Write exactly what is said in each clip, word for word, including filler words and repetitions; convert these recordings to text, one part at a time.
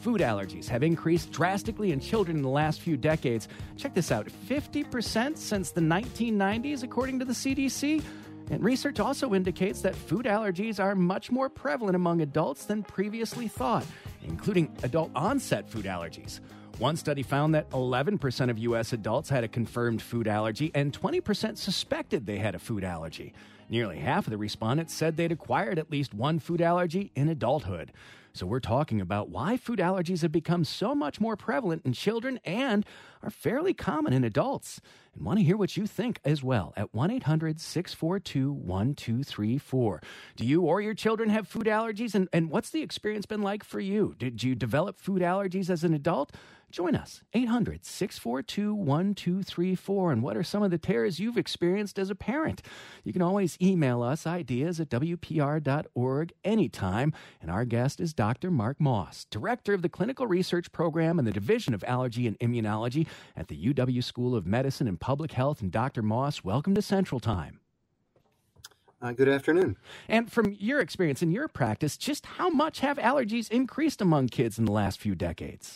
food allergies have increased drastically in children in the last few decades. Check this out, fifty percent since the nineteen nineties, according to the C D C. And research also indicates that food allergies are much more prevalent among adults than previously thought, including adult-onset food allergies. One study found that eleven percent of U S adults had a confirmed food allergy and twenty percent suspected they had a food allergy. Nearly half of the respondents said they'd acquired at least one food allergy in adulthood. So we're talking about why food allergies have become so much more prevalent in children and are fairly common in adults. And want to hear what you think as well at one eight hundred six four two one two three four. Do you or your children have food allergies? And, and what's the experience been like for you? Did you develop food allergies as an adult? Join us, eight hundred six four two one two three four. And what are some of the terrors you've experienced as a parent? You can always email us ideas at W P R dot org anytime. And our guest is Doctor Mark Moss, Director of the Clinical Research Program and the Division of Allergy and Immunology at the U W School of Medicine and Public Health. And Doctor Moss, welcome to Central Time. Uh, good afternoon. And from your experience in your practice, just how much have allergies increased among kids in the last few decades?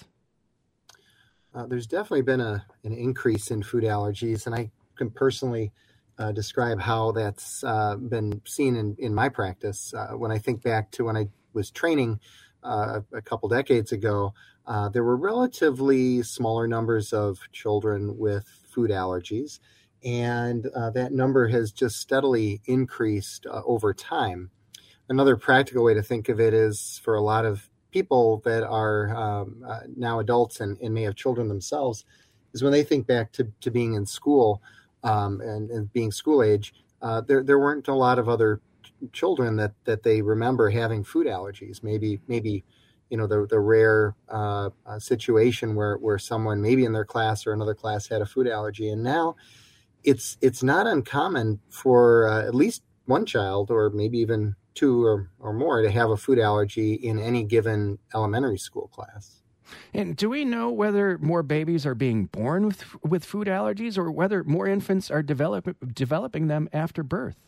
Uh, there's definitely been a an increase in food allergies, and I can personally uh, describe how that's uh, been seen in, in my practice. Uh, when I think back to when I was training uh, a couple decades ago, uh, there were relatively smaller numbers of children with food allergies, and uh, that number has just steadily increased uh, over time. Another practical way to think of it is for a lot of people that are um, uh, now adults and, and may have children themselves, is when they think back to, to being in school um, and, and being school age, uh, there there weren't a lot of other ch- children that, that they remember having food allergies. Maybe maybe you know the the rare uh, uh, situation where where someone maybe in their class or another class had a food allergy, and now it's it's not uncommon for uh, at least one child or maybe even two or, or more to have a food allergy in any given elementary school class. And do we know whether more babies are being born with with food allergies or whether more infants are develop, developing them after birth?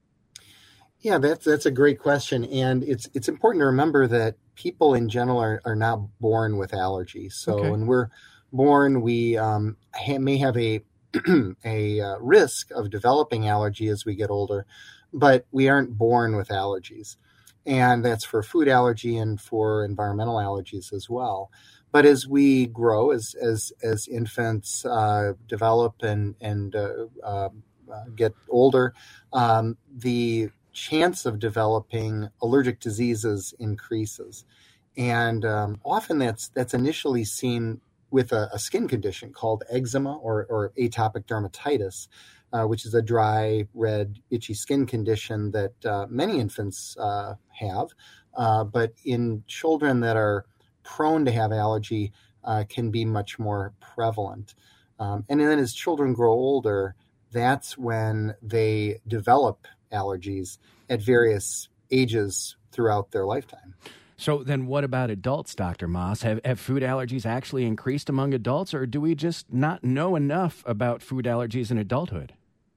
Yeah, that's that's a great question. And it's it's important to remember that people in general are, are not born with allergies. So okay. When we're born, we um, ha- may have a, a uh, risk of developing allergy as we get older, but we aren't born with allergies. And that's for food allergy and for environmental allergies as well. But as we grow, as as as infants uh, develop and and uh, uh, get older, um, the chance of developing allergic diseases increases, and um, often that's that's initially seen with a, a skin condition called eczema or, or atopic dermatitis, uh, which is a dry, red, itchy skin condition that uh, many infants uh, have, uh, but in children that are prone to have allergy uh, can be much more prevalent. Um, and then as children grow older, that's when they develop allergies at various ages throughout their lifetime. So then what about adults, Doctor Moss? Have, have food allergies actually increased among adults, or do we just not know enough about food allergies in adulthood?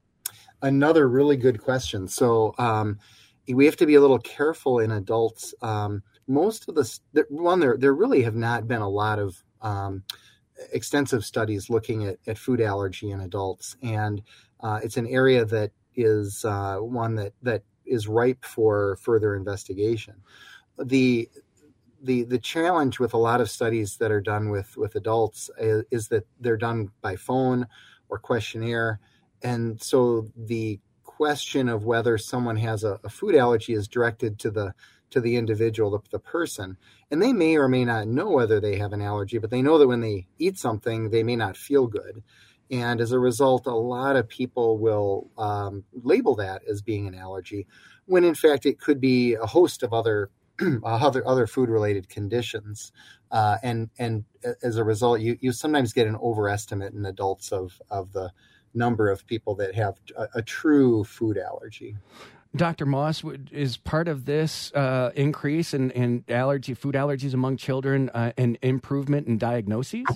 Another really good question. So um, we have to be a little careful in adults. Um, most of the, one, there, there really have not been a lot of um, extensive studies looking at, at food allergy in adults. And uh, it's an area that is uh, one that, that is ripe for further investigation. The the the challenge with a lot of studies that are done with, with adults is, is that they're done by phone or questionnaire. And so the question of whether someone has a, a food allergy is directed to the to the individual, the, the person. And they may or may not know whether they have an allergy, but they know that when they eat something, they may not feel good. And as a result, a lot of people will um, label that as being an allergy, when in fact it could be a host of other other other food-related conditions. Uh, and and as a result, you, you sometimes get an overestimate in adults of, of the number of people that have a, a true food allergy. Doctor Moss, is part of this uh, increase in, in allergy, food allergies among children uh, an improvement in diagnoses?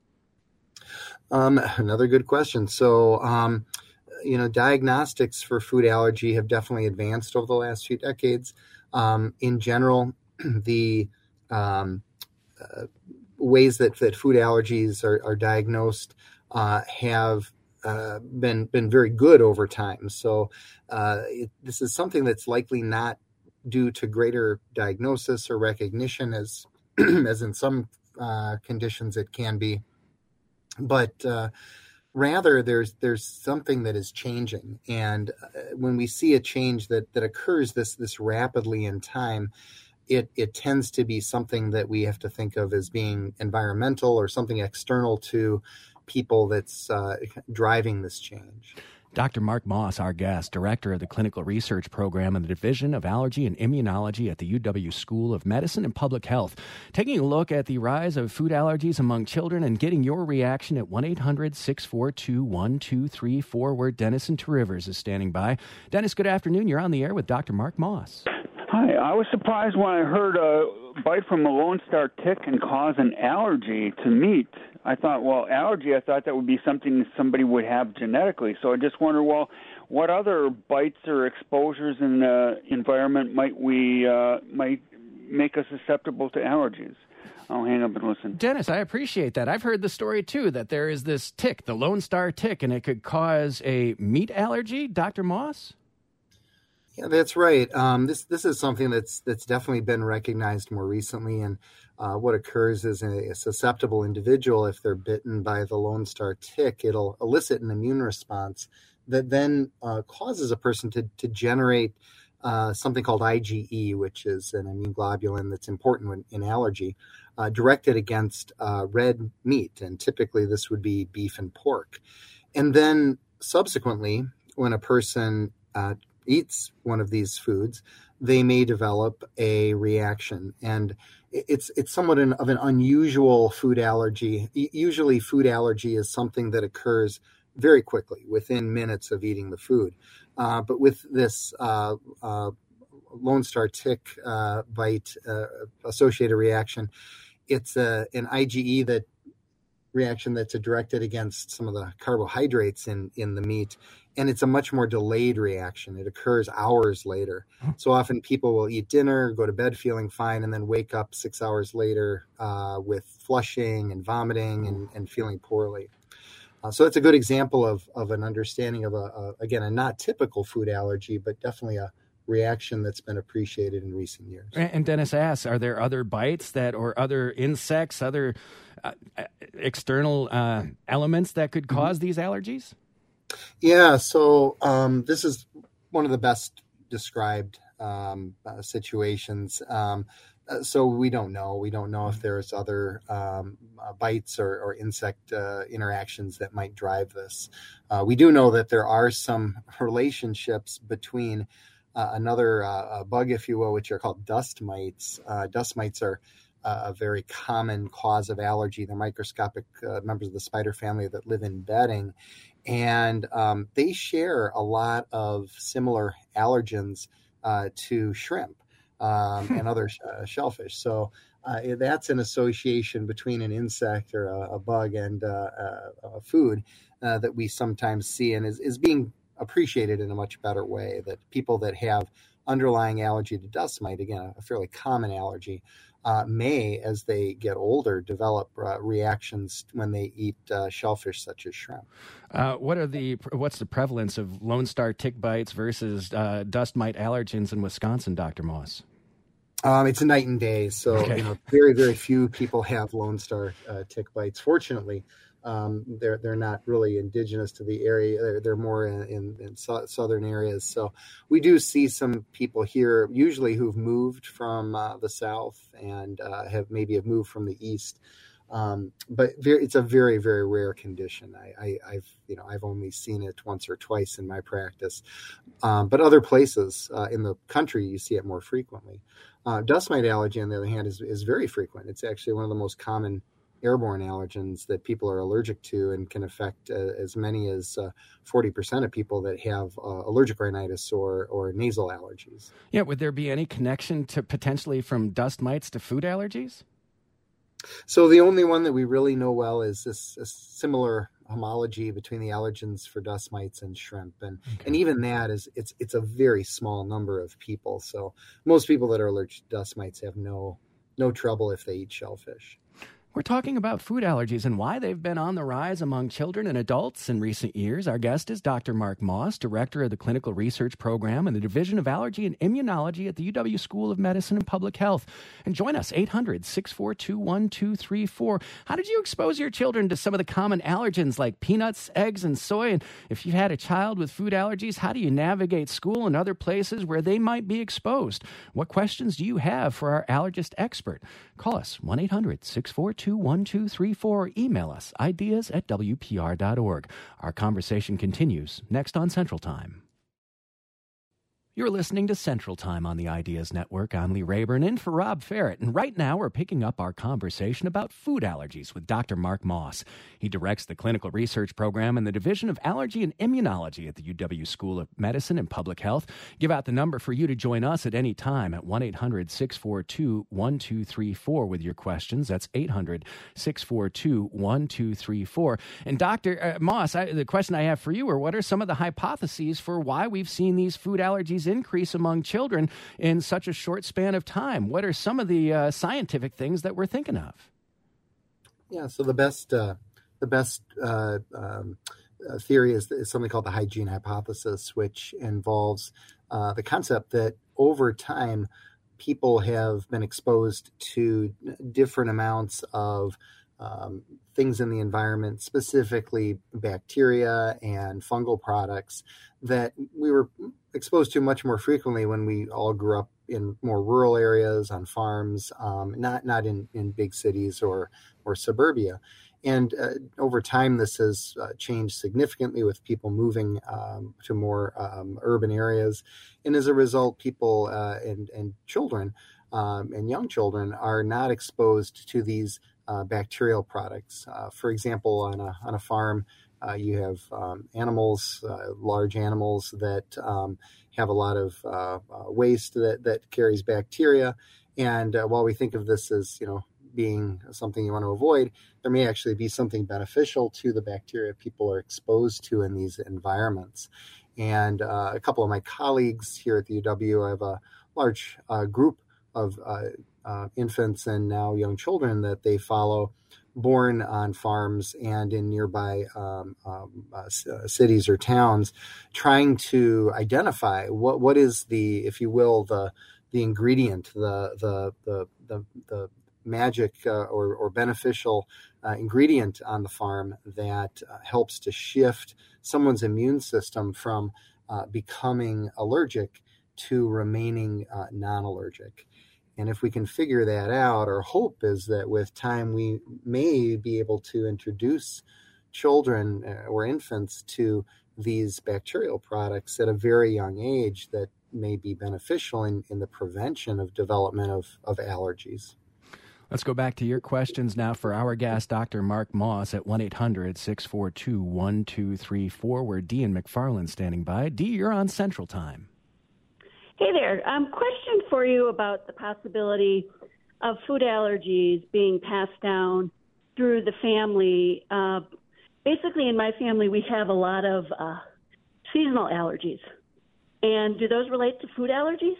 Um, another good question. So, um, you know, diagnostics for food allergy have definitely advanced over the last few decades. Um, in general, the um, uh, ways that, that food allergies are, are diagnosed uh, have uh, been been very good over time. So uh, it, this is something that's likely not due to greater diagnosis or recognition, as as in some uh, conditions it can be, but uh, rather there's there's something that is changing. And uh, when we see a change that that occurs this this rapidly in time, it it tends to be something that we have to think of as being environmental or something external to people that's uh, driving this change. Doctor Mark Moss, our guest, director of the Clinical Research Program in the Division of Allergy and Immunology at the U W School of Medicine and Public Health, taking a look at the rise of food allergies among children and getting your reaction at one eight hundred six four two one two three four, where Dennis in Two Rivers is standing by. Dennis, good afternoon. You're on the air with Doctor Mark Moss. Hi. I was surprised when I heard a bite from a Lone Star tick can cause an allergy to meat. I thought, well, allergy, I thought that would be something somebody would have genetically. So I just wonder, well, what other bites or exposures in the environment might we uh, might make us susceptible to allergies? I'll hang up and listen. Dennis, I appreciate that. I've heard the story, too, that there is this tick, the Lone Star tick, and it could cause a meat allergy. Doctor Moss? Yeah, that's right. Um, this this is something that's that's definitely been recognized more recently. And uh, what occurs is a, a susceptible individual, if they're bitten by the Lone Star tick, it'll elicit an immune response that then uh, causes a person to to generate uh, something called I G E, which is an immune globulin that's important when, in allergy, uh, directed against uh, red meat. And typically this would be beef and pork. And then subsequently, when a person uh, eats one of these foods, they may develop a reaction. And it's it's somewhat an, of an unusual food allergy. Usually food allergy is something that occurs very quickly, within minutes of eating the food. Uh, but with this uh, uh, Lone Star tick uh, bite uh, associated reaction, it's a, an I G E that reaction that's directed against some of the carbohydrates in, in the meat. And it's a much more delayed reaction. It occurs hours later. So often people will eat dinner, go to bed feeling fine, and then wake up six hours later uh, with flushing and vomiting and, and feeling poorly. Uh, so it's a good example of, of an understanding of, a, a again, a not typical food allergy, but definitely a reaction that's been appreciated in recent years. And Dennis asks, are there other bites that, or other insects, other uh, external uh, elements that could cause mm-hmm. these allergies? Yeah, so um, this is one of the best described um, uh, situations. Um, uh, so we don't know. We don't know if there's other um, uh, bites or, or insect uh, interactions that might drive this. Uh, we do know that there are some relationships between uh, another uh, bug, if you will, which are called dust mites. Uh, dust mites are uh, a very common cause of allergy. They're microscopic uh, members of the spider family that live in bedding. And um, they share a lot of similar allergens uh, to shrimp um, and other uh, shellfish. So uh, that's an association between an insect or a, a bug and uh, a, a food uh, that we sometimes see, and is, is being appreciated in a much better way. That people that have underlying allergy to dust mite, again, a fairly common allergy, Uh, may, as they get older, develop uh, reactions when they eat uh, shellfish such as shrimp. Uh, what are the what's the prevalence of Lone Star tick bites versus uh, dust mite allergens in Wisconsin, Doctor Moss? Um, it's a night and day. So okay. you know, very very few people have Lone Star uh, tick bites. Fortunately, um, they're they're not really indigenous to the area. They're, they're more in, in, in so, southern areas. So we do see some people here, usually who've moved from uh, the south and uh, have maybe have moved from the east. Um, but very, it's a very very rare condition. I, I, I've you know I've only seen it once or twice in my practice. Um, but other places uh, in the country, you see it more frequently. Uh, dust mite allergy, on the other hand, is is very frequent. It's actually one of the most common airborne allergens that people are allergic to, and can affect uh, as many as uh, forty percent of people that have uh, allergic rhinitis or, or nasal allergies. Yeah, would there be any connection to potentially from dust mites to food allergies? So the only one that we really know well is this, this similar homology between the allergens for dust mites and shrimp. And okay. and even that is, it's it's a very small number of people. So most people that are allergic to dust mites have no no trouble if they eat shellfish. We're talking about food allergies and why they've been on the rise among children and adults in recent years. Our guest is Doctor Mark Moss, director of the Clinical Research Program in the Division of Allergy and Immunology at the U W School of Medicine and Public Health. And join us, eight hundred, six four two, one two three four. How did you expose your children to some of the common allergens like peanuts, eggs, and soy? And if you've had a child with food allergies, how do you navigate school and other places where they might be exposed? What questions do you have for our allergist expert? Call us, one eight hundred, six four two, one two three four, or email us, ideas at w p r dot org. Our conversation continues next on Central Time. You're listening to Central Time on the Ideas Network. I'm Lee Rayburn, in for Rob Ferret. And right now, we're picking up our conversation about food allergies with Doctor Mark Moss. He directs the Clinical Research Program in the Division of Allergy and Immunology at the U W School of Medicine and Public Health. Give out the number for you to join us at any time at one eight hundred, six four two, one two three four with your questions. That's eight hundred, six four two, one two three four. And Doctor Uh, Moss, I, the question I have for you are, what are some of the hypotheses for why we've seen these food allergies increase among children in such a short span of time? What are some of the uh, scientific things that we're thinking of? Yeah, so the best uh, the best uh, um, uh, theory is, is something called the hygiene hypothesis, which involves uh, the concept that over time people have been exposed to different amounts of um, things in the environment, specifically bacteria and fungal products that we were exposed to much more frequently when we all grew up in more rural areas, on farms, um, not not in, in big cities or or suburbia. And uh, over time, this has uh, changed significantly with people moving um, to more um, urban areas. And as a result, people uh, and, and children um, and young children are not exposed to these uh, bacterial products. Uh, for example, on a, on a farm, uh, you have um, animals, uh, large animals that um, have a lot of uh, uh, waste that, that carries bacteria. And uh, while we think of this as, you know, being something you want to avoid, there may actually be something beneficial to the bacteria people are exposed to in these environments. And uh, a couple of my colleagues here at the U W have a large uh, group of uh, uh, infants and now young children that they follow, born on farms and in nearby um, um, uh, cities or towns, trying to identify what what is the, if you will, the the ingredient, the the the the, the magic uh, or, or beneficial uh, ingredient on the farm that uh, helps to shift someone's immune system from uh, becoming allergic to remaining uh, non-allergic. And if we can figure that out, our hope is that with time we may be able to introduce children or infants to these bacterial products at a very young age that may be beneficial in, in the prevention of development of, of allergies. Let's go back to your questions now for our guest, Doctor Mark Moss, at one eight hundred, six four two, one two three four. We're Dee and McFarland standing by. Dee, you're on Central Time. Hey there. Um, question for you about the possibility of food allergies being passed down through the family. Uh, basically, in my family, we have a lot of uh, seasonal allergies. And do those relate to food allergies?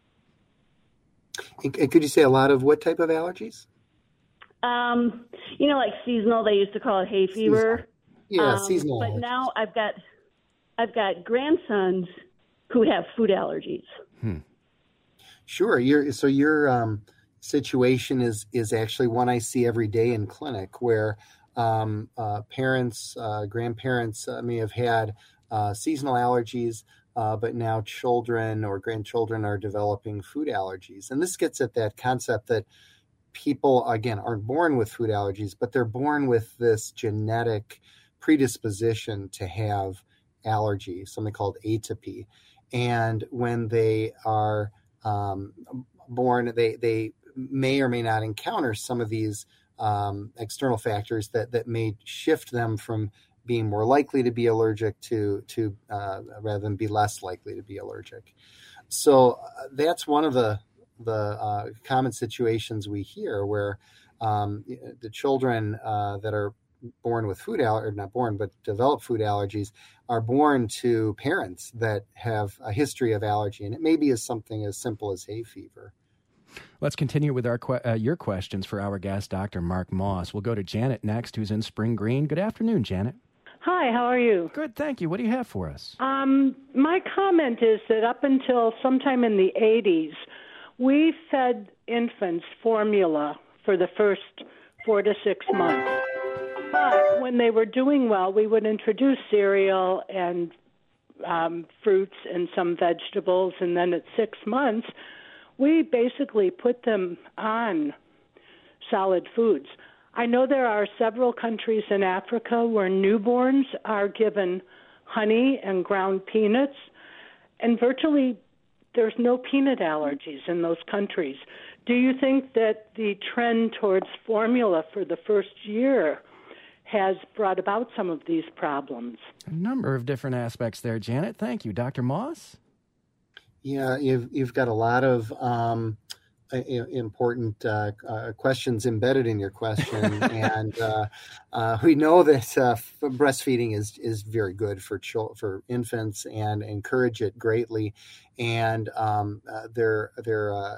And could you say a lot of what type of allergies? Um, you know, like seasonal. They used to call it hay fever. Seasonal. Yeah, um, seasonal. But allergies. now I've got, I've got grandsons who have food allergies. Hmm. Sure. Your so your um, situation is is actually one I see every day in clinic, where um, uh, parents, uh, grandparents uh, may have had uh, seasonal allergies. Uh, but now children or grandchildren are developing food allergies. And this gets at that concept that people, again, aren't born with food allergies, but they're born with this genetic predisposition to have allergy, something called atopy. And when they are um, born, they, they may or may not encounter some of these um, external factors that, that may shift them from being more likely to be allergic to, to uh, rather than be less likely to be allergic. So uh, that's one of the the uh, common situations we hear where um, the children uh, that are born with food allergies, not born, but develop food allergies, are born to parents that have a history of allergy. And it may be as something as simple as hay fever. Let's continue with our que- uh, your questions for our guest, Doctor Mark Moss. We'll go to Janet next, who's in Spring Green. Good afternoon, Janet. Hi, how are you? Good, thank you. What do you have for us? Um, my comment is that up until sometime in the eighties, we fed infants formula for the first four to six months. But when they were doing well, we would introduce cereal and um, fruits and some vegetables, and then at six months, we basically put them on solid foods. I know there are several countries in Africa where newborns are given honey and ground peanuts, and virtually there's no peanut allergies in those countries. Do you think that the trend towards formula for the first year has brought about some of these problems? A number of different aspects there, Janet. Thank you. Doctor Moss? Yeah, you've, you've got a lot of um, important uh, uh, questions embedded in your question. and uh, uh, we know that uh, breastfeeding is, is very good for chil- for infants and encourage it greatly. And um, uh, there, there uh,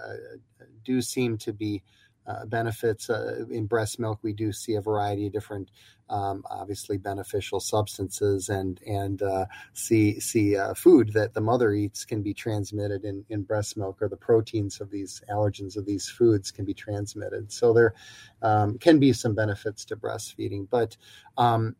do seem to be Uh, benefits uh, in breast milk. We do see a variety of different, um, obviously beneficial substances, and and uh, see see uh, food that the mother eats can be transmitted in, in breast milk, or the proteins of these allergens of these foods can be transmitted. So there um, can be some benefits to breastfeeding. But um,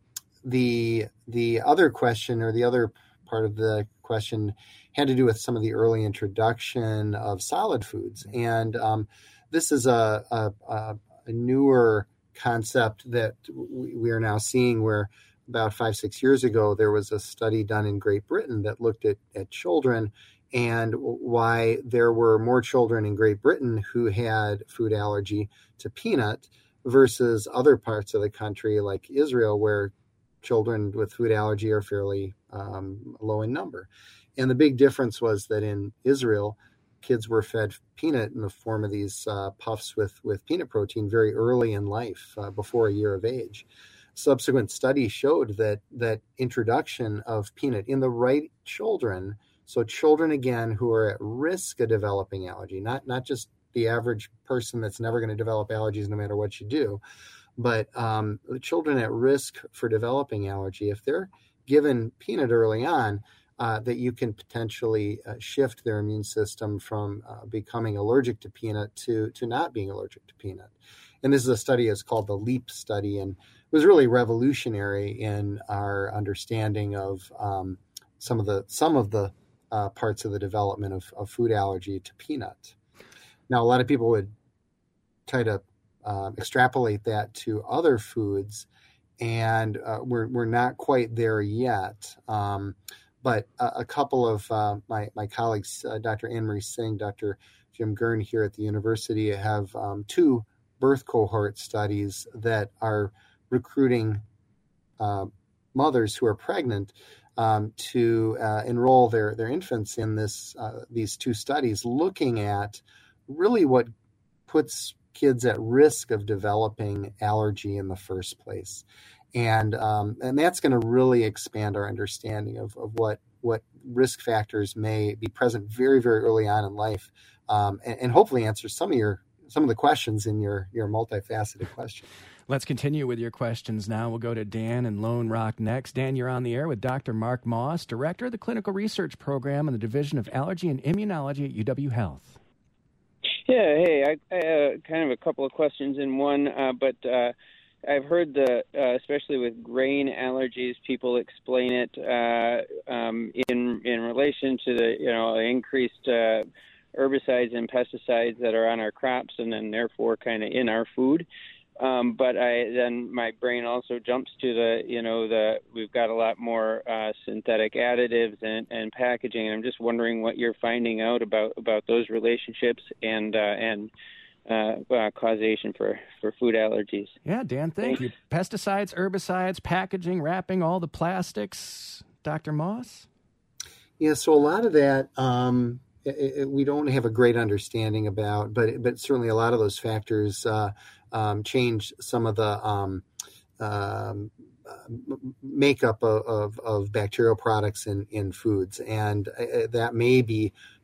the the other question, or the other part of the question, had to do with some of the early introduction of solid foods. And um, This is a, a, a newer concept that we are now seeing, where about five, six years ago, there was a study done in Great Britain that looked at, at children and why there were more children in Great Britain who had food allergy to peanut versus other parts of the country like Israel, where children with food allergy are fairly um, low in number. And the big difference was that in Israel, kids were fed peanut in the form of these uh, puffs with, with peanut protein very early in life, uh, before a year of age. Subsequent studies showed that that introduction of peanut in the right children, so children, again, who are at risk of developing allergy, not, not just the average person that's never going to develop allergies no matter what you do, but um, the children at risk for developing allergy, if they're given peanut early on, Uh, that you can potentially uh, shift their immune system from uh, becoming allergic to peanut to to not being allergic to peanut. And this is a study that's called the LEAP study, and it was really revolutionary in our understanding of um, some of the some of the uh, parts of the development of, of food allergy to peanut. Now, a lot of people would try to uh, extrapolate that to other foods, and uh, we're we're not quite there yet. Um, But uh, a couple of uh, my, my colleagues, uh, Doctor Anne-Marie Singh, Doctor Jim Gurn here at the university, have um, two birth cohort studies that are recruiting uh, mothers who are pregnant um, to uh, enroll their, their infants in this uh, these two studies, looking at really what puts kids at risk of developing allergy in the first place. And um, and that's going to really expand our understanding of, of what what risk factors may be present very, very early on in life, um, and, and hopefully answer some of your some of the questions in your your multifaceted question. Let's continue with your questions now. We'll go to Dan in Lone Rock next. Dan, you're on the air with Doctor Mark Moss, Director of the Clinical Research Program in the Division of Allergy and Immunology at U W Health. Yeah, hey, I, I uh, kind of a couple of questions in one, uh, but uh, I've heard the, uh, especially with grain allergies, people explain it uh, um, in in relation to the you know increased uh, herbicides and pesticides that are on our crops, and then therefore kind of in our food. Um, but I then my brain also jumps to the you know the we've got a lot more uh, synthetic additives and, and packaging, and I'm just wondering what you're finding out about about those relationships and uh, and. Uh, uh, causation for, for food allergies. Yeah, Dan, thank Thanks. you. Pesticides, herbicides, packaging, wrapping, all the plastics. Doctor Moss? Yeah, so a lot of that um, it, it, we don't have a great understanding about, but but certainly a lot of those factors uh, um, change some of the um, um, makeup of, of, of bacterial products in, in foods. And uh, that may be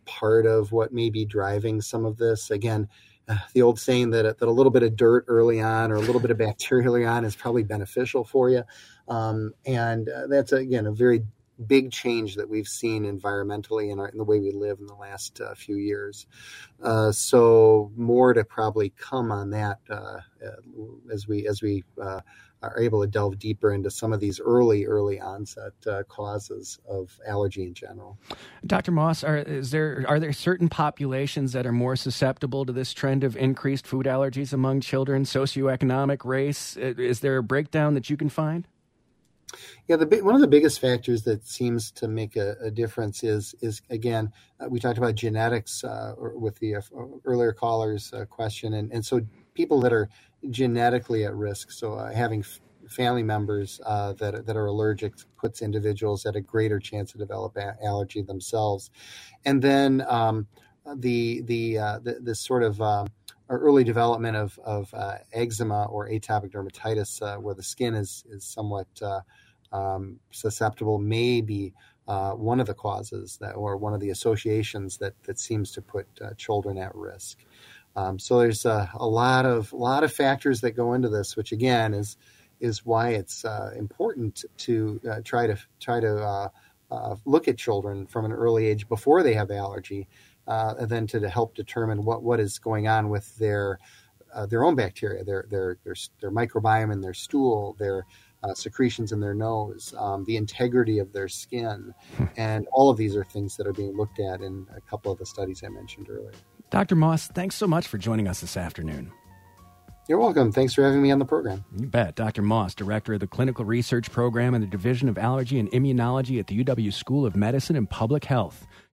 part of what may be driving some of this. Again, uh, the old saying that, that a little bit of dirt early on or a little bit of bacteria early on is probably beneficial for you. Um, and uh, that's, again, a very big change that we've seen environmentally in, our, in the way we live in the last uh, few years. Uh, so more to probably come on that uh, as we as we uh, are able to delve deeper into some of these early, early onset uh, causes of allergy in general. Doctor Moss, are, is there are there certain populations that are more susceptible to this trend of increased food allergies among children, socioeconomic, race? Is there a breakdown that you can find? Yeah, the one of the biggest factors that seems to make a, a difference is, is again, uh, we talked about genetics uh, with the uh, earlier caller's uh, question. And, and so people that are genetically at risk, so uh, having f- family members uh, that, that are allergic puts individuals at a greater chance to develop a- allergy themselves. And then um, the, the, uh, the, the sort of uh, early development of, of uh, eczema or atopic dermatitis, uh, where the skin is, is somewhat uh, Um, susceptible, may be uh, one of the causes that, or one of the associations that that seems to put uh, children at risk. Um, so there's a, a lot of a lot of factors that go into this, which again is is why it's uh, important to uh, try to try to uh, uh, look at children from an early age before they have allergy, uh, and then to, to help determine what, what is going on with their uh, their own bacteria, their their their their microbiome in their stool, their Uh, secretions in their nose, um, the integrity of their skin. And all of these are things that are being looked at in a couple of the studies I mentioned earlier. Doctor Moss, thanks so much for joining us this afternoon. You're welcome. Thanks for having me on the program. You bet. Doctor Moss, director of the Clinical Research Program and the Division of Allergy and Immunology at the U W School of Medicine and Public Health.